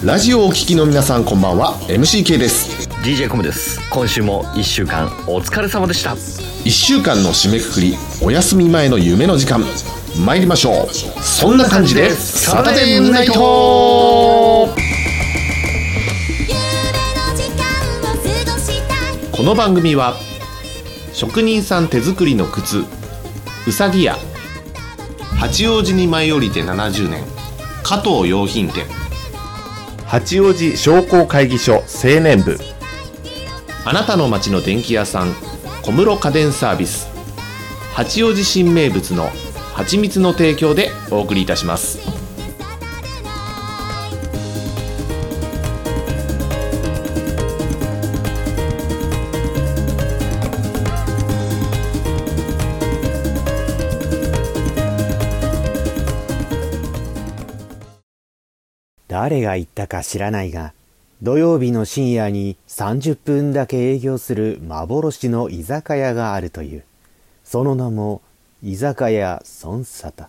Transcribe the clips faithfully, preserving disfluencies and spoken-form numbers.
ラジオをお聞きの皆さんこんばんは。 エムシーケー です。 ディージェー コムです。今週もいっしゅうかんお疲れ様でした。 いっしゅうかんの締めくくり、お休み前の夢の時間参りましょう。そんな感じでサタデーナイト。この番組は職人さん手作りの靴うさぎ屋、八王子に舞い降りてななじゅうねん加藤洋品店、八王子商工会議所青年部、あなたの街の電気屋さん小室家電サービス、八王子新名物の蜂蜜の提供でお送りいたします。 誰が言ったか知らないが、土曜日の深夜にさんじゅっぷんだけ営業する幻の居酒屋があるという。その名も居酒屋孫沙汰。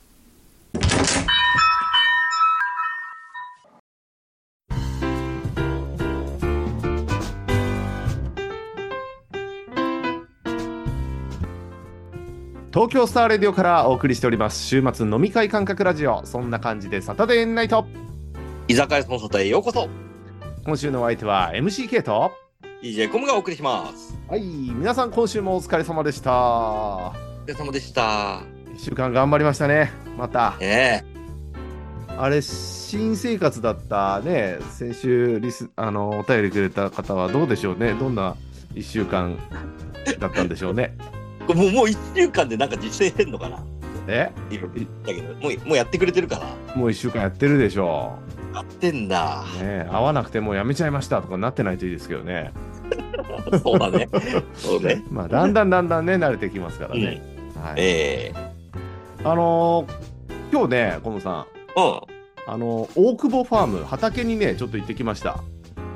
東京スターレディオからお送りしております週末飲み会感覚ラジオ、そんな感じでサタデーナイト。 居酒屋孫沙汰へようこそ。 今週のお相手は エムシーケー とディージェー コムがお送りします。 はい、皆さん今週もお疲れ様でした。 お疲れ様でした。 いっしゅうかん頑張りましたね。またねえあれ新生活だったね。先週リスあのお便りくれた方はどうでしょうね。どんないっしゅうかんだったんでしょうね。 もうもういっしゅうかんでなんか実践してんのかな。 えいろいろだけどもうもうやってくれてるかな。 もういっしゅうかんやってるでしょう。やってんだ。 ね、合わなくてもうやめちゃいましたとかなってないといいですけどね。 そうだね。そうね。 まあだんだんだんだんね慣れてきますからね。 うん、 はい。 ええー、あのー、今日ねコムさん、 うん、 あの大久保ファーム畑にねちょっと行ってきました。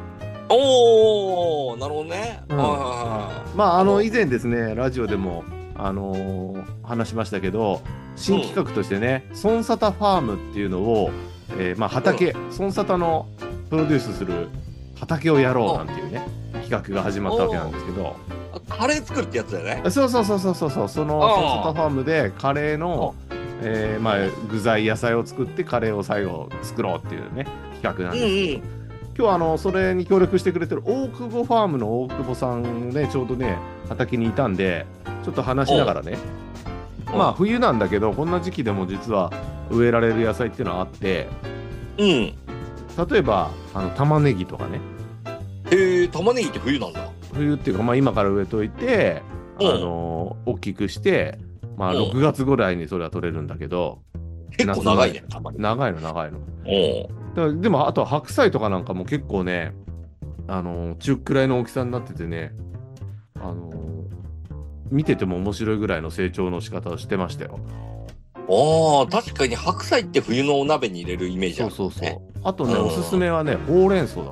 おー、なるほどね。 うん、 あまああの以前ですねラジオでもあのー、話しましたけど、新企画としてね、うん、孫沙汰ファームっていうのを、えー、まあ畑、うん、孫沙汰のプロデュースする畑をやろうなんていうね企画が始まったわけなんですけど、 カレー作るってやつだよね。 そうそうそうそうそうそう、その孫沙汰ファームでカレーの、えー、まあ具材野菜を作ってカレーを最後作ろうっていうね企画なんですけど、うんうん、今日はあのそれに協力してくれてる大久保ファームの大久保さんねちょうどね畑にいたんでちょっと話しながらね、まあ冬なんだけどこんな時期でも実は植えられる野菜っていうのはあって、 うん、 例えばあの玉ねぎとかね。 へえ、玉ねぎって冬なんだ。 冬っていうか、まあ、今から植えといて、あのー、大きくして、まあ、ろくがつぐらいにそれは取れるんだけど、 結構長いね。玉ねぎ長いの長いの。だからでもあとは白菜とかなんかも結構ね、あのー、中くらいの大きさになっててね、あのー見てても面白いぐらいの成長の仕方をしてましたよ。 ああ、確かに白菜って冬のお鍋に入れるイメージある、ね。 そうそうそう。あとね、おすすめはね、ほうれん草だって。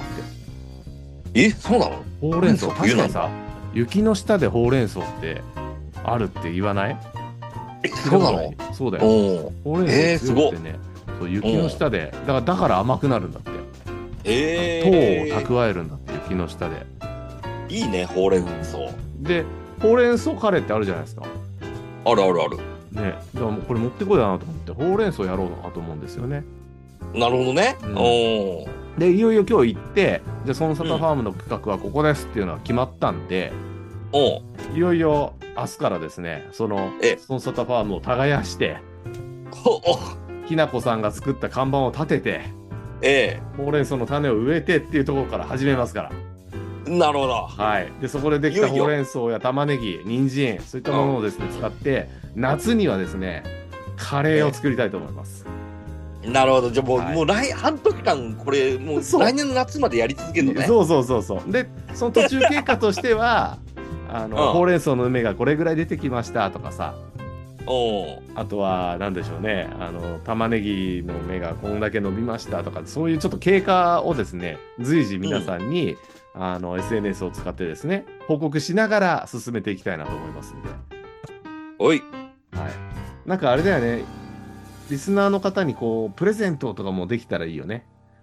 え、そうなの？ ほうれん草、確かにさ、雪の下でほうれん草ってあるって言わない？ え、そうなの？ そうだよ。ほうれん草強くてね、そう雪の下で、だからだから甘くなるんだって。 えー、 糖を蓄えるんだって雪の下で。 いいね、ほうれん草。 で。ほうれん草カレーってあるじゃないですか。 あるあるある。 ね、だからこれ持ってこいだなと思ってほうれん草やろうなと思うんですよね。 なるほどね。うん、おでいよいよ今日行ってじゃあ孫沙汰ファームの企画はここですっていうのは決まったんで、うん、いよいよ明日からですねその孫沙汰ファームを耕してきなこさんが作った看板を立てて、ええ、ほうれん草の種を植えてっていうところから始めますから。 なるほど。 はい。でそこでできたほうれん草や玉ねぎ、人参そういったものをですね、うん、使って夏にはですねカレーを作りたいと思います。 なるほど。じゃあもう、はい、もう来半年間これもう来年の夏までやり続けるのね。 そうそうそうそう。でその途中経過としてはあの、うん、ほうれん草の芽がこれぐらい出てきましたとかさ。おあとは何でしょうねあの玉ねぎの芽がこんだけ伸びましたとかそういうちょっと経過をですね随時皆さんに、うんあの エスエヌエス を使ってですね報告しながら進めていきたいなと思いますんで。 おい、 はい、なんかあれだよねリスナーの方にこうプレゼントとかもできたらいいよね。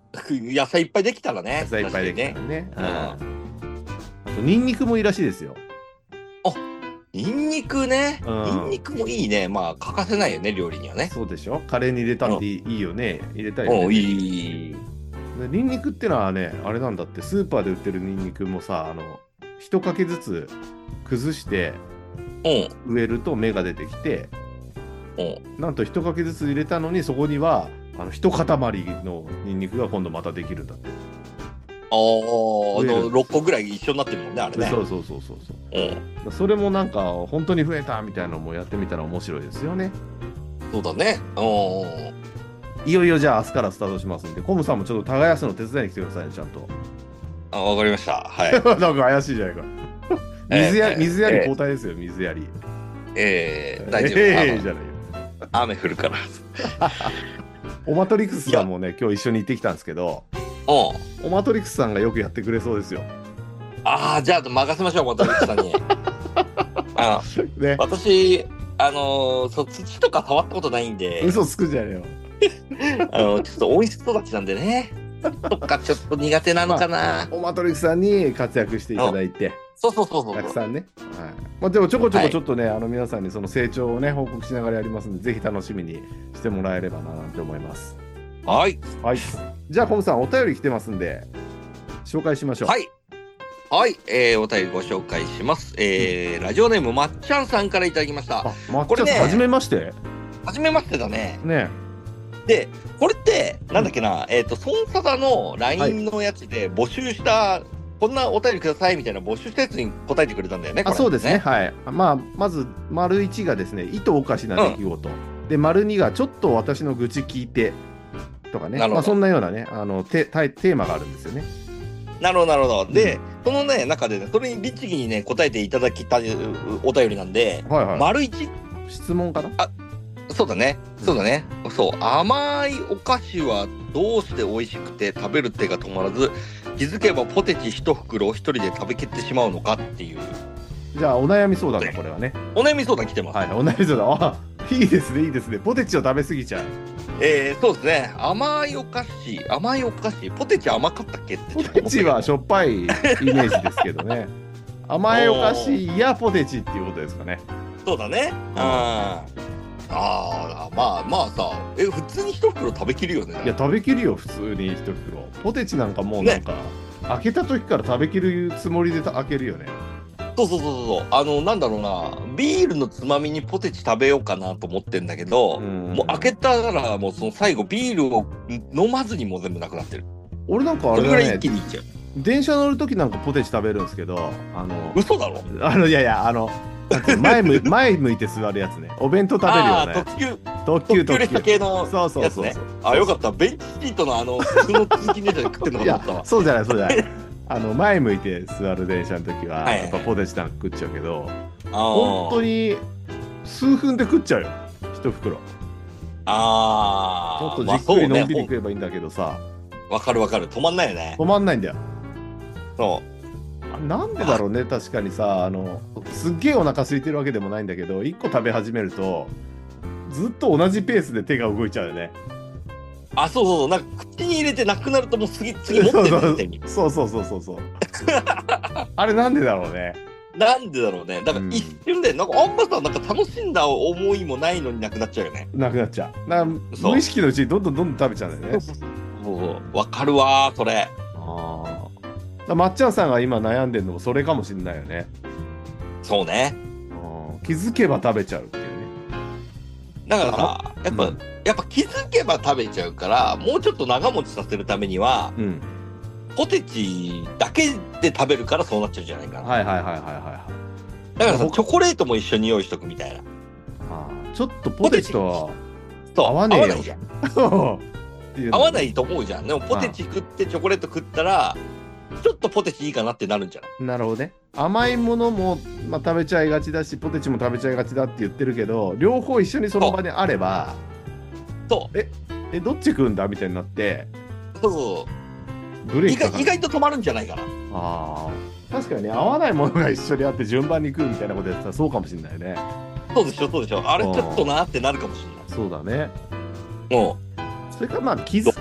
野菜いっぱいできたらね。 野菜いっぱいできたらね。 確かにね。 うん。あとニンニクもいいらしいですよ。 ニンニクね。 うんニンニクもいいね。まあ、欠かせないよね、料理にはね。 そうでしょ。カレーに入れたっていいよね。入れたいよね。 うん、いい。 でニンニクってのはね、あれなんだって、スーパーで売ってるニンニクもさ、あの一かけずつ崩してうん。 植えると芽が出てきて、 うん。 なんと一かけずつ入れたのに、そこにはあの一塊のニンニクが今度またできるんだって。 ああ、あ植えるの、ろっこぐらい一緒になってるもんね、あれね。 そうそうそうそうそう。 うん。 それもなんか本当に増えたみたいなのもやってみたら面白いですよね。 そうだね。うん。 いよいよじゃあ明日からスタートしますんで、コムさんもちょっと耕すの手伝いに来てくださいね、ちゃんと。 あ、わかりました。はい。 なんか怪しいじゃないか。水やり、 ええ水やりええ交代ですよ、水やり。 ええ、大丈夫。 ええあのじゃないよ。 雨降るから。 オマトリクスさんもね、今日一緒に行ってきたんですけど、 うん。 オマトリクスさんがよくやってくれそうですよ。 ああ、じゃあ任せましょう、またリクさんに。あのね。 私、あのーそう、土とか触ったことないんで、 嘘つくじゃねえよ。 あのちょっと温室育ちなんでね。とかちょっと苦手なのかな。 オマトリクスさんに活躍していただいて、 そうそうそうそう。 たくさんね。はい。まあ、でもちょこちょはいこちょっとね、あの皆さんにその成長をね、報告しながらやりますんで、ぜひ楽しみにしてもらえればななんて思います。 はい。 はい。じゃあ、コムさん、お便り来てますんで、紹介しましょう。 はい。はい。えー、お便りご紹介します。えー、ラジオネームまっちゃんさんからいただきました。 あ、まっこれねちゃんさん、はじめまして。 はじめましてだね。 ね。 で、これって、なんだっけな、えっ、と、ソンサダの ライン のやつで募集した、こんなお便りくださいみたいな募集したやつに答えてくれたんだよね。こあ、 れそうですね。。はい。まあ、まず、丸いちがですね、意図おかしな出来事。で、丸にが、ちょっと私の愚痴聞いて、とかね。 なるほどまあ、そんなようなね、あの、テテテーマがあるんですよね。 なるほど、なるほど。で、そのね、中でね、それに律儀にね、答えていただきたいお便りなんで、 はいはい。 丸一質問かな。 そうだね。そうだね。そう。甘いお菓子はどうして美味しくて食べる手が止まらず、気づけばポテチ一袋を一人で食べきってしまうのかっていう。 じゃあ、お悩み相談だ、これはね。 お悩み相談来てます。 はい、お悩み相談。あ、いいですね、いいですね。ポテチを食べ過ぎちゃう。 えー、そうですね。甘いお菓子、甘いお菓子、ポテチ甘かったっけってポテチはしょっぱいイメージですけどね。甘いお菓子やポテチっていうことですかね。 そうだね。うん。ああ、まあまあさ、え、普通に一袋食べきるよね。 いや、食べきるよ、普通に一袋。ポテチなんかもうなんか、開けた時から食べきるつもりでた開けるよね。 そうそうそうそう。あの、なんだろうな、ビールのつまみにポテチ食べようかなと思ってんだけど、 うんもう開けたらもうその最後ビールを飲まずにもう全部なくなってる。 俺なんかあれだねそれぐらい一気、にいっちゃう。 電車乗る時なんかポテチ食べるんですけど、あの、 嘘だろ。 あの、いやいや、あの、なんていうの前向前向いて座るやつね。お弁当食べるよああ、 うなや特急、 つ。特急特急列車系のそうそうそうそうやつね。。あ、よかった。ベンチシートのあの、普通の通勤電車で食ってんのかいやと思ったわ。 そうじゃないそうじゃないあの前向いて座る電車の時は、 はいはいやっぱポテチなんか食っちゃうけど、 あ本当に。 に数分で食っちゃうよ一袋。もああ。 っとじっくりのんびり食えばいいんだけどさ、 わかるわかる。止まんないよね。 止まんないんだよ。 そう。 あなんでだろうね。確かにさ、あのすっげえお腹空いてるわけでもないんだけど、いっこ食べ始めるとずっと同じペースで手が動いちゃうよね。 あ、そうそうそう。なんか口に入れてなくなるともう次、次持ってる手に。 そうそうそうそうそうあれなんでだろうね。 なんでだろうね。だから一瞬で、なんかあんまさ、なんか楽しんだ思いもないのになくなっちゃうよね。 なくなっちゃう。なそう無意識のうちにどんどんどんどん食べちゃうんだよね。 そうそう。わかるわー、それ。 ああ。まっちゃんさんが今悩んでるのもそれかもしれないよね。 そうね。 うん気づけば食べちゃうっていうね。 だからさ、やっぱ、 うんやっぱ気づけば食べちゃうから、もうちょっと長持ちさせるためには、 うん。 ポテチだけで食べるからそうなっちゃうんじゃないかな。 はいはいはいはいはいはい。 だからさ、 ほチョコレートも一緒に用意しとくみたいな。 あーちょっとポテチとはそう、 合わねえよ合わないじゃん。 っていうの合わないと思うじゃん。でもポテチ食ってチョコレート食ったら、ちょっとポテチいいかなってなるんじゃない？ なるほどね。甘いものも、まあ、食べちゃいがちだし、ポテチも食べちゃいがちだって言ってるけど、両方一緒にその場にあれば、 そう。 え、どっち食うんだみたいになって、 そうそう。意ブレーキかかる。 外意外と止まるんじゃないかな。 ああ。確かにね、合わないものが一緒にあって順番に食うみたいなことやったらそうかもしれないよね。 そうでしょ、そうでしょ。あれちょっとなーってなるかもしれない。 そうだね。 もそれからまあ気づ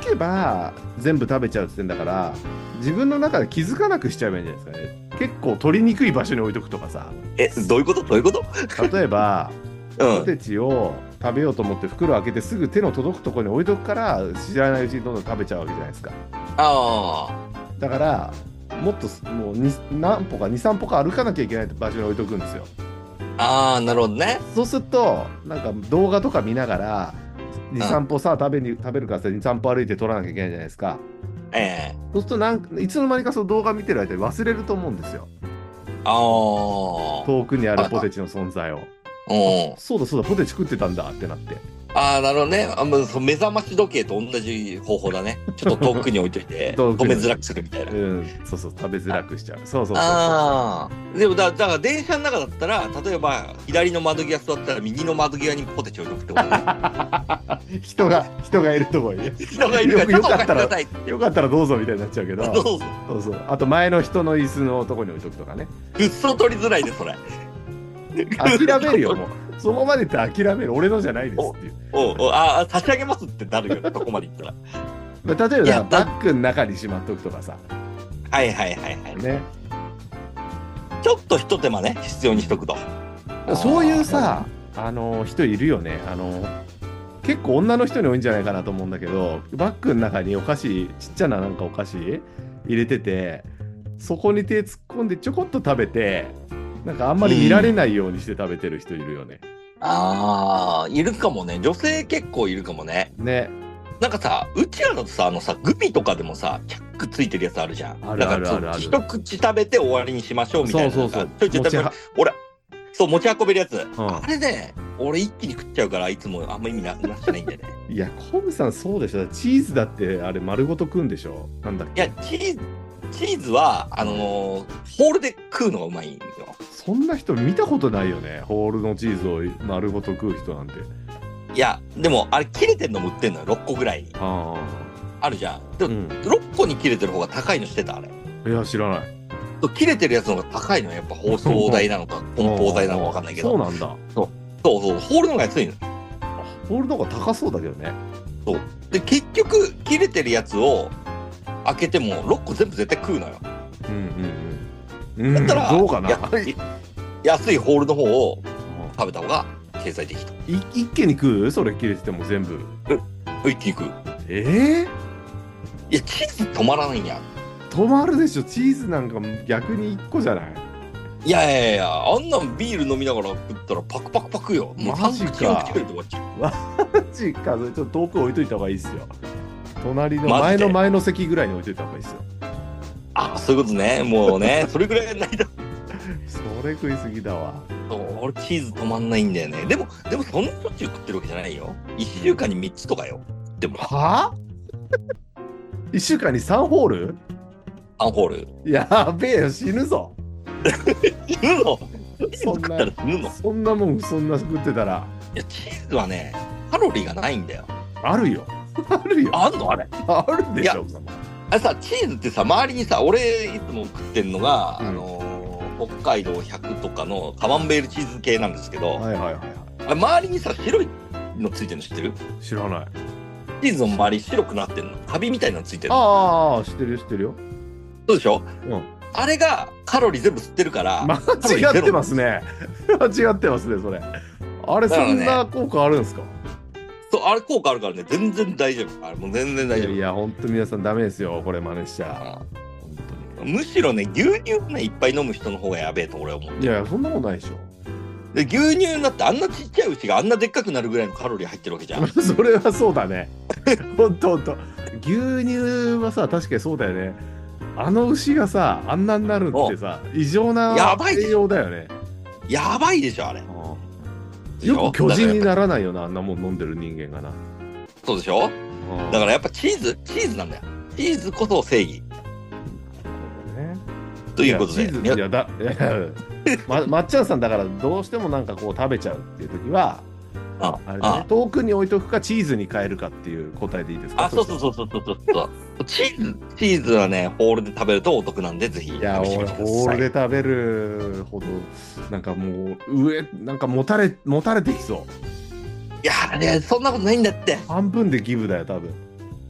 けば全部食べちゃうって言ってんだから、自分の中で気づかなくしちゃえばいいんじゃないですかね。結構取りにくい場所に置いとくとかさ。 え、どういうことどういうこと例えば、 うんポテチを食べようと思って袋開けてすぐ手の届くところに置いとくから、知らないうちにどんどん食べちゃうわけじゃないですか。 あだからもっともうに何歩かに、さん歩か歩かなきゃいけない場所に置いとくんですよ。 あ、ああ、なるほどね。 そうするとなんか動画とか見ながらに、さん歩さあ食べに食べるからさに、さん歩歩いて取らなきゃいけないじゃないですか。 ええそうするとなんかいつの間にかその動画見てる間に忘れると思うんですよ。 ああ。 遠くにあるポテチの存在を。 うん。 そうだそうだ、ポテチ食ってたんだってなって。 ああ、なるほどね。あもうそう目覚まし時計と同じ方法だね。ちょっと遠くに置いといて、 遠くに止めづらくするみたいな。 うんそうそう、食べづらくしちゃう。そうそうそうそう。 ああ。でもだ、だから電車の中だったら、例えば左の窓際座ったら右の窓際にポテチ置いとくってことね。 人が人がいるところに人がいるから、 よくよかったらちょっとお貸してくださいよかったらどうぞみたいになっちゃうけど、 どうぞ。 そうそう、あと前の人の椅子のとこに置いとくとかね。 くっそ取りづらいね、それ。 諦めるよ、もうそこまで言って諦める、俺のじゃないですっていう。 おうおうああ、差し上げますってなるよ、そこまで言ったら。 まあ例えばいやだバッグの中にしまっとくとかさはいはいはいはい。 ね。 ちょっと一手間ね、必要にしとくと。 そういうさ、あの人いるよね。あの結構女の人に多いんじゃないかなと思うんだけど、バッグの中にお菓子、ちっちゃななんかお菓子入れてて、そこに手突っ込んでちょこっと食べて、なんかあんまり見られないようにして食べてる人いるよね。 ああ、いるかもね。女性結構いるかもね。 ね。 なんかさ、うちらだとさ、あのさ、グミとかでもさ、チャックついてるやつあるじゃん。 あるあるだからあるある一口食べて終わりにしましょうみたいな。 そうそうそうなんかちょいちょい食べる持ち俺、そう、持ち運べるやつ。 んあれね、俺一気に食っちゃうから、いつもあんま意味ななしてないんだよね。 いや、コブさんそうでしょ。チーズだってあれ丸ごと食うんでしょ。なんだっけ。 いや、チーズ、チーズは、あのーホールで食うのがうまいんよ。 そんな人見たことないよね。ホールのチーズを丸ごと食う人なんて。 いや、でも、あれ切れてんのも売ってんのよ、ろっこぐらいに。 ああるじゃん。 あ。 でも、 うん。 ろっこに切れてる方が高いのしてた、あれ。 いや、知らない。 そう切れてるやつの方が高いのよ、やっぱ包装代なのか、梱包代なのかわかんないけど。 そうなんだ。 そうそう、ホールの方が安いの。 ホールの方が高そうだけどね。 そう。で、結局、切れてるやつを開けても、ろっこ全部絶対食うのよ。 うんうんうん。 だったら、 うん、どうかな。 や安いホールの方を食べた方が経済的と。 い一気に食う？それ切れてても全部。 一気に食う。 ええいや、チーズ止まらないんや。 ー、止まるでしょ。チーズなんか逆に一個じゃない。 いやいやいや、あんなんビール飲みながら食ったらパクパクパクよ。もうマジかさん口よん口くらいで終わっちゃう。 マジか。それちょっと遠く置いといた方がいいっすよ。隣のマジで前の前の席ぐらいに置いといた方がいいっすよ。 あ、そういうことね。もうね、それぐらいないと。 それ食いすぎだわ。 そう俺チーズ止まんないんだよね。でも、でもそんなしょっちゅう食ってるわけじゃないよ。いっしゅうかんにみっつとかよ。でも、 はぁいっしゅうかんにさんホール？ アンホール。 やべえよ、死ぬぞ。 死ぬのそんな食ったら死ぬのいそんなもん、そんな食ってたら。 や、チーズはね、カロリーがないんだよ。 あるよ。あるよ。 あんのあれ。 あるでしょ。 あれさ、チーズってさ、周りにさ、俺いつも食ってんのが、 うんあのー北海道ひゃくとかのカマンベールチーズ系なんですけど、 はいはいはいはあれ周りにさ、白いのついてるの知ってる？ い。知らない。 チーズの周り白くなってんの。カビみたいなのついてるの。 ああ、知ってるよ知ってるよ。 そうでしょ？ うん。 あれがカロリー全部吸ってるから、 間違ってますね。間違ってますね、それ。あれ、そんな効果あるんですか？ そう、あれ効果あるからね、全然大丈夫。あれもう全然大丈夫。 いやいや、ほんと皆さんダメですよ、これ真似しちゃ。 むしろね、牛乳をね、いっぱい飲む人の方がやべえと俺は思う。 いやいや、そんなことないでしょ。 で牛乳だってあんなちっちゃい牛があんなでっかくなるぐらいのカロリー入ってるわけじゃん。 それはそうだね。ほんとほんと。牛乳はさ、確かにそうだよね。あの牛がさ、あんなになるってさ、異常なやばい栄養だよね。 やばいでしょ、あれ。 よく巨人にならないよな、あんなもん飲んでる人間がな。 そうでしょ。 うんだからやっぱチーズ、チーズなんだよ。チーズこそ正義。 ねということで。 いやチーズいやだいやままっちゃんさんだからどうしてもなんかこう食べちゃうっていう時はああれ、ね、 あ遠くに置いとくかチーズに変えるかっていう答えでいいですか？ あ、そうそうそうそうそうそう。チーズ、チーズはね、ホールで食べるとお得なんで、ぜひ試いやしてみ俺てください。 ホールで食べるほどなんかもう上なんかもたれもたれてきそう。 いやーね、そんなことないんだって。 半分でギブだよ多分。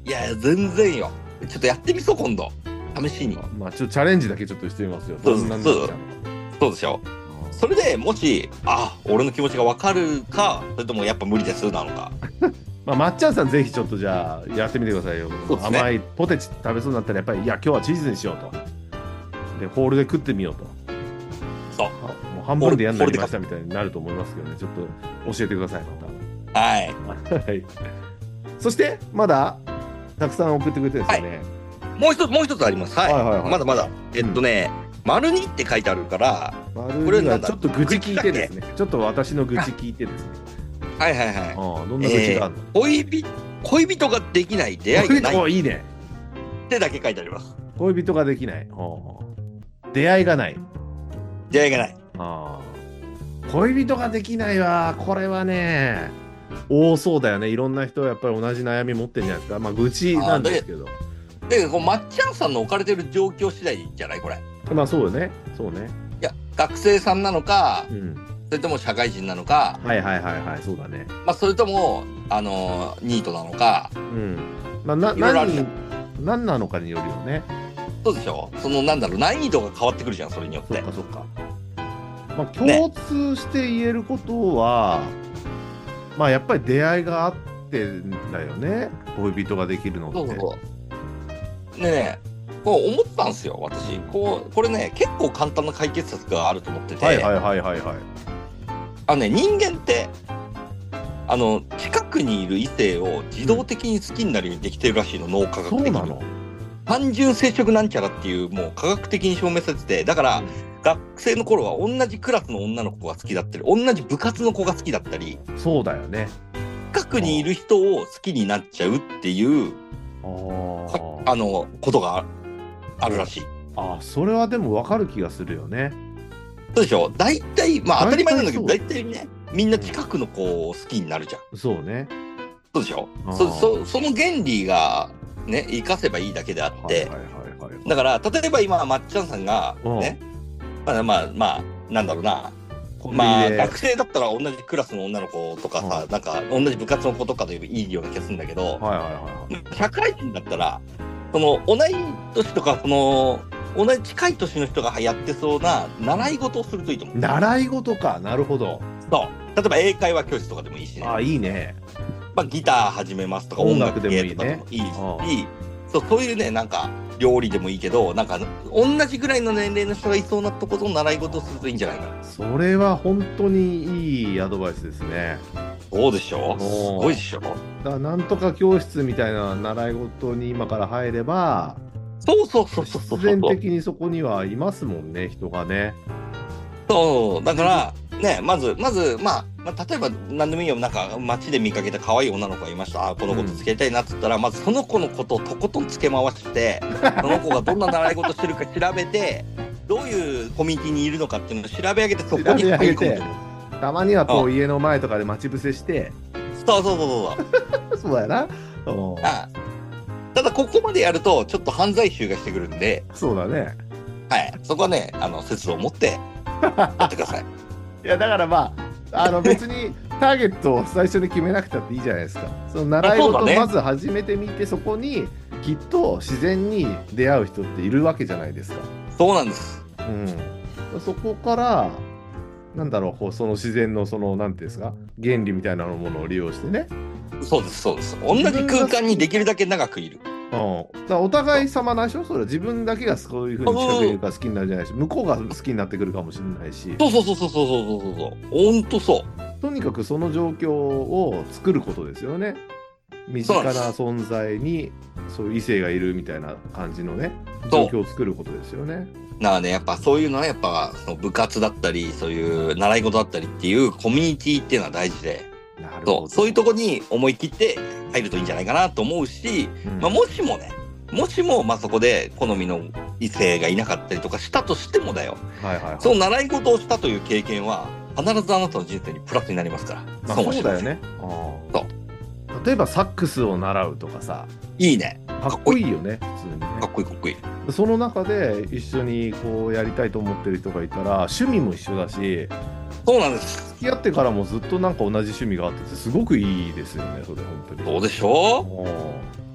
いやいや全然よ。ちょっとやってみそう今度試しに。 まあ、まあ、ちょっとチャレンジだけちょっとしてみますよ。 そうどんなんそうなっちゃうのそうでしょ。それでもしあ俺の気持ちが分かるかそれともやっぱ無理ですなのか。 まあ、まっちゃんさんぜひちょっとじゃあやってみてくださいよ。 そうですね甘いポテチ食べそうになったらやっぱりいや今日はチーズにしようと。でホールで食ってみようと。 そうあもう半分でやんなりましたみたいになると思いますけどね。ちょっと教えてくださいまはい。 た。はい。そしてまだたくさん送ってくれてですね。 もう一つもう一つあります。はい。 はいはいはいまだまだえっとね、丸にって書いてあるから。 丸これなんだにはちょっと愚痴聞いてですね。ちょっと私の愚痴聞いてですね。 はいはいはい。 ああどんな愚痴があるの？ 恋人恋人ができない出会いがないっおいいね。 てだけ書いてあります。 恋人ができない。はあ出会いがない。 出会いがない。 ああ恋人ができないわ。これはね多そうだよね。いろんな人やっぱり同じ悩み持ってるんじゃないですか。まあ愚痴なんですけど。 でこうまっちゃんさんの置かれてる状況次第じゃないこれ。いまあそうよね。そうね。 や学生さんなのか、 うん。 それとも社会人なのか、 はいはいはいはい。そうだね。 まあそれともあのーニートなのか。 うん。まあないろいろあるじゃ何何なのかによるよね。 そうでしょ。そのなんだろう難易度が変わってくるじゃんそれによっそて。 っかそっか。まあ共通して言えることは、まあやっぱり出会いがあってんだよね。恋人ができるのって。 そうそうそう。ねえねえこう思ったんですよ私。こうこれね結構簡単な解決策があると思ってて。 はいはいはいはいはい。 あのね人間ってあの近くにいる異性を自動的に好きになるようにできてるらしいの、脳科学的に。 そうなの。 単純接触なんちゃらっていうもう科学的に証明されてて、だから学生の頃は同じクラスの女の子が好きだったり同じ部活の子が好きだったりそうだよね。 近くにいる人を好きになっちゃうっていうあかーあのことがあるらしい。 あ、それはでも分かる気がするよね。 そうでしょ。大体まあ当たり前なんだけど大大体ねみんな近くの子を好きになるじゃん。 そうね。 そうでしょ。 あーそそその原理がね活かせばいいだけであって、 はいはいはいはい。 だから例えば今まっちゃんさんがね、まあまあまあなんだろうな、 コンビまあニで学生だったら同じクラスの女の子とかさ、 うんなんか同じ部活の子とかでいいような気がするんだけど、 はいはいはい社会人だったらその同い年とかその同じ近い年の人がやってそうな習い事をするといいと思う。 習い事か。なるほど。 そう例えば英会話教室とかでもいいしね、 あ、いいね。 まあ、ギター始めますとか音音楽でもいいね楽系とかでもいいし、 うんそうそういうねなんか料理でもいいけどなんか同じぐらいの年齢の人がいそうなところの習い事をするといいんじゃないかな。 それは本当にいいアドバイスですね。 そうでしょ。 おーすごいでしょ。 だからなんとか教室みたいな習い事に今から入れば、 そうそうそうそうそう必然的にそこにはいますもんね、人がね。 そうだからねまずまずまあ、まあ、例えば何でもいいよなんか街で見かけた可愛い女の子がいました。あこの子と付き合いたいなっつったら、まずその子のことをとことんつけ回してその子がどんな習い事してるか調べてどういうコミュニティにいるのかっていうのを調べ上げてそこに入り込むと。 たまにはこうう家の前とかで待ち伏せして、 そうそうそうそうそうだよな。うんあただここまでやるとちょっと犯罪集がしてくるんで、 そうだね。 はい、そこはねあの節度を持ってやってください。 いやだからまああの別にターゲットを最初に決めなくたっていいじゃないですか。その習い事をそうだねまず始めてみて、そこにきっと自然に出会う人っているわけじゃないですか。 そうなんです。 うん、そこからなんだろうこうその自然のそのなんていうんですか原理みたいなものを利用してね。 そうですそうです。同じ空間にできるだけ長くいる。 うん、だからお互い様なんでしょ。それは自分だけがそういうふうに近くにいるから好きになるじゃないし、向こうが好きになってくるかもしれないし、 そうそうそうそうそうそうそうそう。ほんとそう。 とにかくその状況を作ることですよね。身近な存在にそういう異性がいるみたいな感じのね状況を作ることですよね。 だからねやっぱそういうのはやっぱその部活だったりそういう習い事だったりっていうコミュニティっていうのは大事で、 なるほど。 そうそういうとこに思い切って入るといいんじゃないかなと思うし、 うんまあ、もしもねもしもまあそこで好みの異性がいなかったりとかしたとしてもだよ、 はいはいはい。 その習い事をしたという経験は必ずあなたの人生にプラスになりますから、 まあ、 損はしません。 そうだよね。あーそう例えばサックスを習うとかさ、 いいね。 かっこいいよね、普通にね。 かっこいいかっこいい。 その中で一緒にこうやりたいと思ってる人がいたら趣味も一緒だし、 そうなんです。 付き合ってからもずっとなんか同じ趣味があっててすごくいいですよね、それ本当に。 どうでしょおーう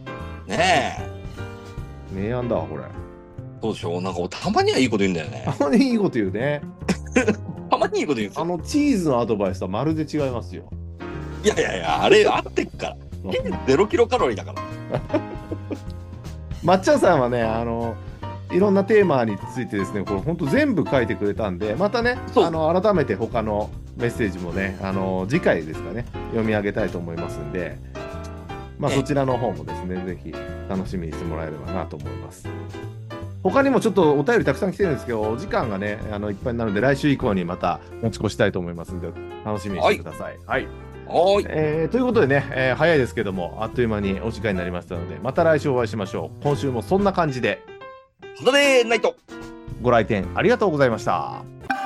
ねえ。 名案だわこれ。 そうでしょ。なんかたまにはいいこと言うんだよね。 たまにいいこと言うね。 たまにいいこと言うんですよ。 あのチーズのアドバイスはまるで違いますよ。 いやいやいや、あれ合ってっから。ゼロキロカロリーだから。 まっちゃんさんはね、あのいろんなテーマについてですね、これ本当全部書いてくれたんで、またね、 そうあの改めて他のメッセージもね、あの次回ですかね、読み上げたいと思いますんで、まあ、 えそちらの方もですね、ぜひ楽しみにしてもらえればなと思います。他にもちょっとお便りたくさん来てるんですけど、お時間がね、あのいっぱいになるので、来週以降にまた持ち越したいと思いますので、楽しみにしてください。はい。 はーい。 えーということでね、えー早いですけども、あっという間にお時間になりましたので、また来週お会いしましょう。今週もそんな感じで、 サタデーナイト。 ご来店ありがとうございました。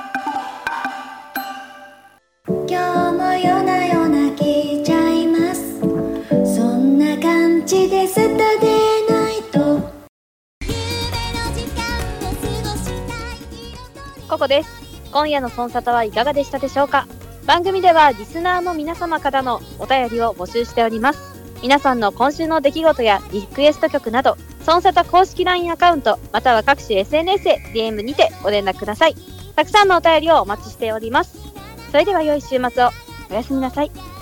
今日も夜な夜な聞いちゃいます。そんな感じでサタデーナイト。 ココです。今夜のソンサタはいかがでしたでしょうか。番組ではリスナーの皆様からのお便りを募集しております。皆さんの今週の出来事やリクエスト曲など、ソンサタ公式 ライン アカウントまたは各種 エスエヌエス で ディーエム にてご連絡ください。たくさんのお便りをお待ちしております。それでは良い週末を。おやすみなさい。